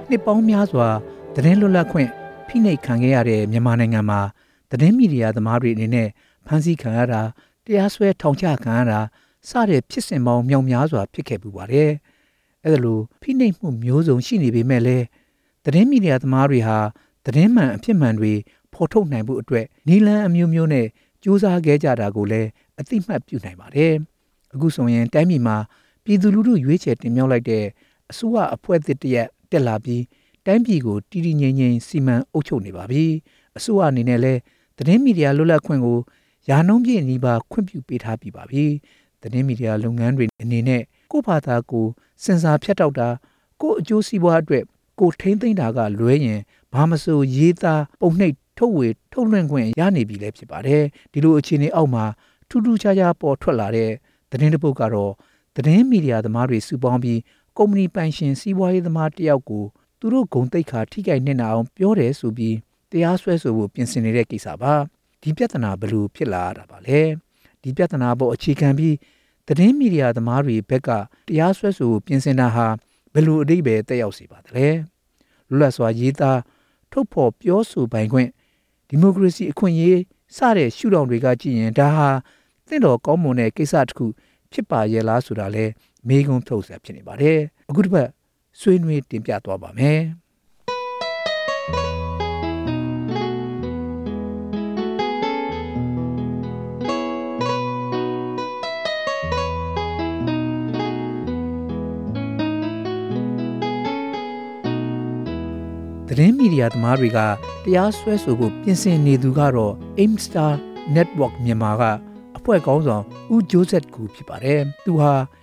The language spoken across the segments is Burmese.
နှစ်ပေါင်းများစွာသတင်းလွတ်လပ်ခွင့်ဖိနှိပ်ခံခဲ့ရတဲ့မြန်မာနိုင်ငံမှာသတင်းမီဒီယာသမားတွေအနေနဲ့ဖမ်းဆီးခံရတာတရားစွဲထောင်ချခံရတာစတဲ့ဖြစ်စဉ်ပေါင်းမြောက်များစွာဖြစ်ခဲ့ပူပါတယ်။အဲဒါလိုဖိနှိပ်မှုမျိုးစုံရှိနေပေမဲ့လည်းသတင်းမီဒီယာသမားတွေဟာသတင်းမှန်အဖြစ်မှန်တွေဖော်ထုတ်နိုင်ဖို့အတွက်နည်းလမ်းအမျိုးမျိုးနဲ့ကြိုးစားခဲ့ကြတာကိုလည်းအသိမှတ်ပြုနိုင်ပါတယ်။အခုဆိုရင်တိုင်းပြည်မှာပြည်သူလူထုရွေးချယ်တင်မြှောက်လိုက်တဲ့အစိုးရအဖွဲ့အသစ်တရက်တက်လာပြီးတိုင်းပြည်ကိုတည်တည်ငြိမ်ငြိမ်စီမံအုပ်ချုပ်နေပါပြီ။အစိုးရအနေနဲ့လည်းသတင်းမီဒီယာလွတ်လပ်ခွင့်ကိုရာနှုန်းပြည့်နှီးပါခွင့်ပြုပေးထားပြီးပါပြီ။သတင်းမီဒီယာလုပ်ငန်းတွေအနေနဲ့ကိုယ့်ဘာသာကိုစင်စာဖြတ်တောက်တာကိုယ့်အကျိုးစီးပွားအတွက်ကိုထိမ့်သိမ့်တာကလွဲရင်ဘာမဆိုရေးသားပုံနှိပ်ထုတ်ဝေထုတ်လွှင့်ခွင့်ရနေပြီလည်းဖြစ်ပါတယ်။ဒီလိုအခြေအနေအောက်မှာထူးထူးခြားခြားပေါ်ထွက်လာတဲ့သတင်းတစ်ပုဒ်ကတော့သတင်းမီဒီယာသမားတွေစုပေါင်းပြီးကုမ္ပဏီပိုင်ရှင်စီးပွားရေးသမားတယောက်ကိုသူတို့ဂုဏ်သိက္ခာထိခိုက်နေအောင်ပြောတယ်ဆိုပြီးတရားစွဲဆိုဖို့ပြင်ဆင်နေတဲ့ကိစ္စပါဒီပြဿနာဘယ်လိုဖြစ်လာတာပါလဲဒီပြဿနာပေါ်အခြေခံပြီးသတင်းမီဒီယာသမားတွေဘက်ကတရားစွဲဆိုပြင်ဆင်တာဟာဘယ်လိုအဓိပ္ပာယ်တက်ရောက်စေပါသလဲလွတ်လပ်စွာရေးသားထုတ်ဖော်ပြောဆိုပိုင်ခွင့်ဒီမိုကရေစီအခွင့်အရေးစတဲ့ရှုထောင့်တွေကကြည့်ရင်ဒါဟာသင့်တော်ကောင်းမွန်တဲ့ကိစ္စတစ်ခုဖြစ်ပါရဲ့လားဆိုတာလဲမေးခွန်းထုတ်စရာဖြစ်နေပါတယ်အခုတစ်ပတ်ဆွေးနွေးတင်ပြသွားပါမယ်သတင်းမီဒီယာသမားတွေကတရားစွဲဆိုဖို့ပြင်ဆင်နေသူကတော့ Aimstar Network မြန်မာကအဖွဲ့ခေါင်းဆောင်ဦးဂျိုးဆက်ကူဖြစ်ပါတယ်။သူဟာ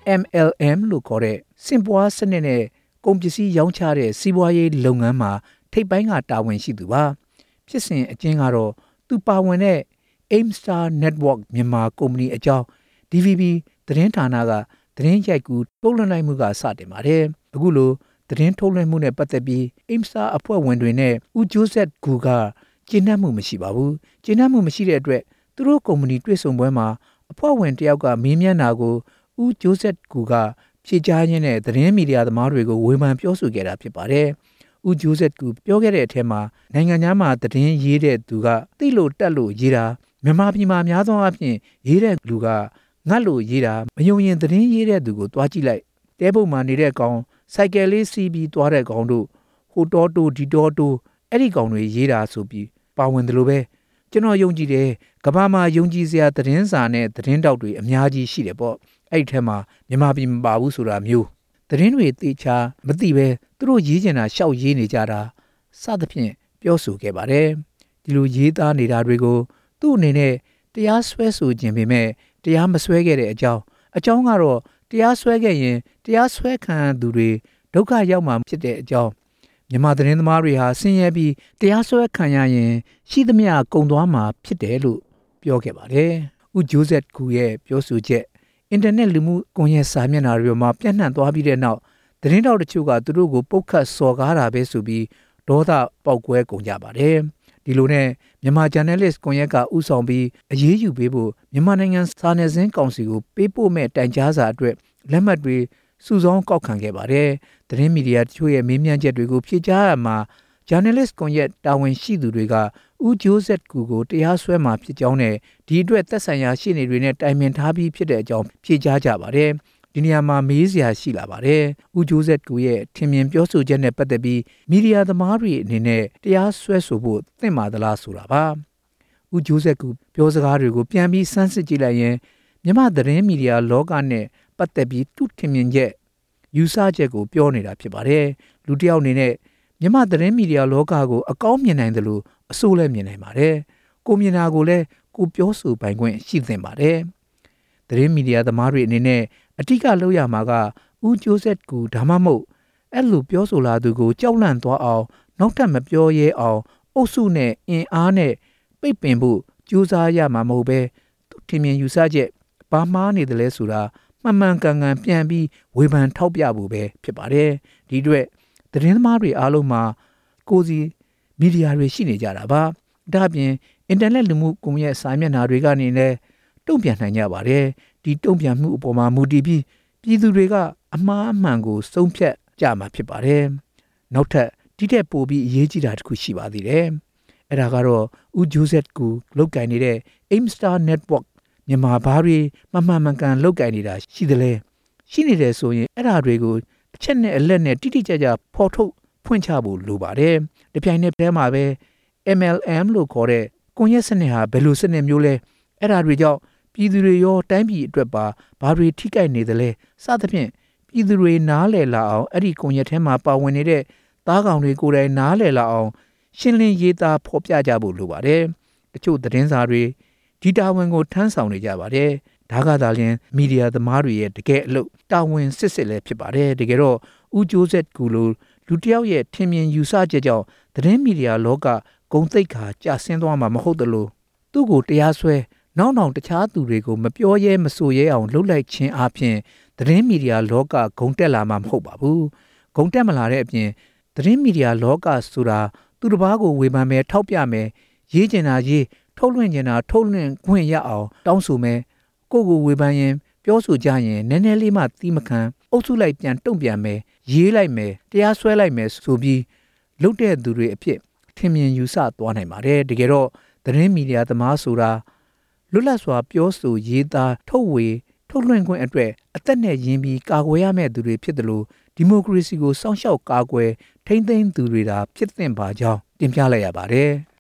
MLM လို့ခေါ်တဲ့စင်ပွားစနစ်နဲ့ကုန်ပစ္စည်းရောင်းချတဲ့စီးပွားရေးလုပ်ငန်းမှာထိပ်ပိုင်းကတာဝန်ရှိသူပါ။ဖြစ်စဉ်အကျဉ်းကတော့သူပါဝင်တဲ့ Aimstar Network မြန်မာကုမ္ပဏီအကြောင်း DVB သတင်းဌာနကသတင်းရိုက်ကူးထုတ်လွှင့်လိုက်မှုကစတင်ပါတယ်။အခုလိုသတင်းထုတ်လွှင့်မှုနဲ့ပတ်သက်ပြီး Aimstar အဖွဲ့ဝင်တွေနဲ့ဦးဂျိုးဆက်ကူကကျေနပ်မှုမရှိပါဘူး။ကျေနပ်မှုမရှိတဲ့အတွက်သူတို့ကုမ္ပဏီတွေ့ဆုံပွဲမှာအဖွဲ့ဝင်တယောက်ကမေးမြန်းတာကိုဦးဂျိုးဆက်ကူကဖြေကြားရင်းနဲ့သတင်းမီဒီယာသမားတွေကိုဝေဖန်ပြောဆိုခဲ့တာဖြစ်ပါတယ်။ဦးဂျိုးဆက်ကူပြောခဲ့တဲ့အထက်မှာနိုင်ငံခြားမှာသတင်းရေးတဲ့သူကသိလို့တက်လို့ရေးတာမြန်မာပြည်မှာအများဆုံးအဖြစ်ရေးတဲ့လူကငတ်လို့ရေးတာမယုံရင်သတင်းရေးတဲ့သူကိုတွားကြည့်လိုက်တဲပုတ်မှာနေတဲ့ကောင်စိုက်ကယ်လေးစီးပြီးသွားတဲ့ကောင်တို့ဟိုတော်တိုဒီတော်တိုအဲ့ဒီကောင်တွေရေးတာဆိုပြီးပါဝင်တယ်လို့ပဲကျွန်တော်ယုံကြည်တယ်ကမ္ဘာမှာယုံကြည်စရာသတင်းစာနဲ့သတင်းတောက်တွေအများကြီးရှိတယ်ပေါ့အဲ့ဒီထဲမှာမြန်မာပြည်မပါဘူးဆိုတာမျိုးသတင်းတွေသေချာမသိပဲသူတို့ရေးချင်တာရှောက်ရေးနေကြတာစသဖြင့်ပြောဆိုခဲ့ပါတယ်ဒီလိုရေးသားနေတာတွေကိုသူ့အနေနဲ့တရားစွဲဆိုခြင်းပေမဲ့တရားမစွဲခဲ့တဲ့အကြောင်းကတော့တရားစွဲခဲ့ရင်တရားစွဲခံသူတွေဒုက္ခရောက်မှာဖြစ်တဲ့အကြောင်းမြန်မာသတင်းသမားတွေဟာဆင်းရဲပြီးတရားစွဲခံရရင်ရှိသမျှကုန်သွားမှာဖြစ်တယ်လို့ပြောခဲ့ပါတယ်။ဦးဂျိုးဆက်ကူရဲ့ပြောဆိုချက်အင်တာနက်လူမှုကွန်ရက်စာမျက်နှာတွေမှာပြန့်နှံ့သွားပြီးတဲ့နောက်သတင်းတောက်တချို့ကသူတို့ကိုပုတ်ခတ်စော်ကားတာပဲဆိုပြီးဒေါသပေါက်ကွဲကုန်ကြပါတယ်။ဒီလိုနဲ့မြန်မာ journalist ကွန်ရက်ကဥဆောင်ပြီးအရေးယူပေးဖို့မြန်မာနိုင်ငံစာနယ်ဇင်းကောင်စီကိုပေးပို့မဲ့တိုင်ကြားစာအတွက်လက်မှတ်တွေစုဆောင်းကောက်ခံခဲ့ပါတယ်။သတင်းမီဒီယာတချို့ရဲ့မေးမြန်းချက်တွေကိုဖြေကြားရမှာ journalist ကွန်ရက်တာဝန်ရှိသူတွေကဦးဂျိုးဆက်ကူကိုတရားစွဲမှာဖြစ်ကြောင်းနဲ့ဒီအတွက်သက်ဆိုင်ရာရှေ့နေတွေနဲ့တိုင်ပင်ထားပြီးဖြစ်တဲ့အကြောင်းဖြေကြားကြပါတယ်။ဒီနေရာမှာမေးစရာရှိလာပါတယ်။ဦးဂျိုးဆက်ကူရဲ့ထင်မြင်ပြောဆိုချက်နဲ့ပတ်သက်ပြီးမီဒီယာသမားတွေအနေနဲ့တရားစွဲဆိုဖို့သင့်ပါသလားဆိုတာပါ။ဦးဂျိုးဆက်ကူပြောစကားတွေကိုပြန်ပြီးစမ်းစစ်ကြည့်လိုက်ရင်မြန်မာသတင်းမီဒီယာလောကနဲ့ပတ်သက်ပြီးသူ့ထင်မြင်ချက်ယူဆချက်ကိုပြောနေတာဖြစ်ပါတယ်။လူတစ်ယောက်အနေနဲ့မြန်မာသတင်းမီဒီယာလောကကိုအကောင်းမြင်နိုင်တယ်လို့အဆိုးလည်းမြင်နိုင်ပါတယ်။ကိုမြင်တာကိုလည်းကိုပြောဆိုပိုင်ခွင့်ရှိသင့်ပါတယ်။သတင်းမီဒီယာသမားတွေအနေနဲ့အထူးကလုပ်ရမှာကဦးဂျိုးဆက်ကူဒါမှမဟုတ်အဲ့လိုပြောဆိုလာသူကိုကြောက်လန့်သွားအောင်နောက်ထပ်မပြောရဲအောင်အုပ်စုနဲ့အင်အားနဲ့ပိတ်ပင်ဖို့ကြိုးစားရမှာမဟုတ်ပဲသူထင်မြင်ယူဆချက်ဘာမှားနေတယ်လဲဆိုတာမှန်ကန်ပြန်ပြီးဝေဖန်ထောက်ပြဖို့ပဲဖြစ်ပါတယ်။ဒီအတွက်သတင်းသမားတွေအားလုံးမှာကိုယ်စီမီဒီယာတွေရှိနေကြတာပါ။ဒါ့အပြင်အင်တာနက်လူမှုကွန်ရက်စာမျက်နှာတွေကနေလည်းတုံ့ပြန်နိုင်ကြပါတယ်။ဒီတုံ့ပြန်မှုအပေါ်မှာမူတည်ပြီးပြည်သူတွေကအမှားအမှန်ကိုဆုံးဖြတ်ကြမှာဖြစ်ပါတယ်။နောက်ထပ်ဒီတက်ပို့ပြီးအရေးကြီးတာတစ်ခုရှိပါသေးတယ်အဲ့ဒါကတော့ဦးဂျိုးဆက်ကူလောက်ကင်နေတဲ့ Aimstar Network မြန်မာဘာတွေမှန်မှန်ကန်လောက်ကင်နေတာရှိတယ်လေရှိနေတယ်ဆိုရင်အဲ့ဒါတွေကိုအချက်နဲ့အလက်နဲ့တိတိကျကျဖော်ထုတ်ဖွင့်ချဖို့လိုပါတယ်ဒီပြိုင်နဲ့တဲမှာပဲ MLM လို့ခေါ်တဲ့ကွန်ရက်စနစ်ဟာဘယ်လိုစနစ်မျိုးလဲအဲ့ဒါတွေကြောင့်ပြည်သူတွေရောတိုင်းပြည်အတွက်ပါဘာတွေထိခိုက်နေသလဲစသဖြင့်ပြည်သူတွေနားလည်လာအောင်အဲ့ဒီကွန်ရက်ထဲမှာပါဝင်နေတဲ့သားကောင်တွေကိုယ်တိုင်နားလည်လာအောင်ရှင်းလင်းရေးသားဖော်ပြကြဖို့လိုပါတယ်တချို့သတင်းစာတွေဒီတာဝန်ကိုထမ်းဆောင်နေကြပါတယ်ဒါကသာလျှင်မီဒီယာသမားတွေရဲ့တကယ်အလုပ်တာဝန်စစ်လည်းဖြစ်ပါတယ်တကယ်တော့ဦးကျိုးဆက်ကူလိုလူတစ်ယောက်ရဲ့ထင်မြင်ယူဆချက်ကြောင့်သတင်းမီဒီယာလောကဂုဏ်သိက္ခာကျဆင်းသွားမှာမဟုတ်သလိုသူ့ကိုတရားစွဲနောက်တခြားသူတွေကိုမပြောရဲမဆိုရဲအောင်လှုပ်လိုက်ခြင်းအပြင်သတင်းမီဒီယာလောကဂုဏ်တက်လာမှာမဟုတ်ပါဘူးဂုဏ်တက်မလာတဲ့အပြင်သတင်းမီဒီယာလောကဆိုတာသူတစ်ပါးကိုဝေဖန်မယ်ထောက်ပြမယ်ရေးကျင်တာရေးထုတ်လွှင့်ကျင်တာထုတ်လွှင့်ခွင့်ရအောင်တောင်းဆိုမယ်ကိုဝေဖန်ရင်ပြောဆိုကြရင်နည်းနည်းလေးမှသီးမခံအုပ်စုလိုက်ပြန်တုံ့ပြန်မယ်ရေးလိုက်မယ်တရားစွဲလိုက်မယ်ဆိုပြီးလုတ်တဲ့သူတွေအဖြစ်ထင်မြင်ယူဆသွားနိုင်ပါတယ်တကယ်တော့သတင်းမီဒီယာသမားဆိုတာလွတ်လပ်စွာပြောဆိုရေးသားထုတ်ဝေထုတ်လွှင့်ခွင့်အတွက်အသက်နဲ့ရင်းပြီးကာကွယ်ရမယ့်သူတွေဖြစ်တယ်လို့ဒီမိုကရေစီကိုစောင့်ရှောက်ကာကွယ်ထိန်းသိမ်းသူတွေသာဖြစ်သင့်ပါကြောင်းတင်ပြလိုက်ရပါတယ်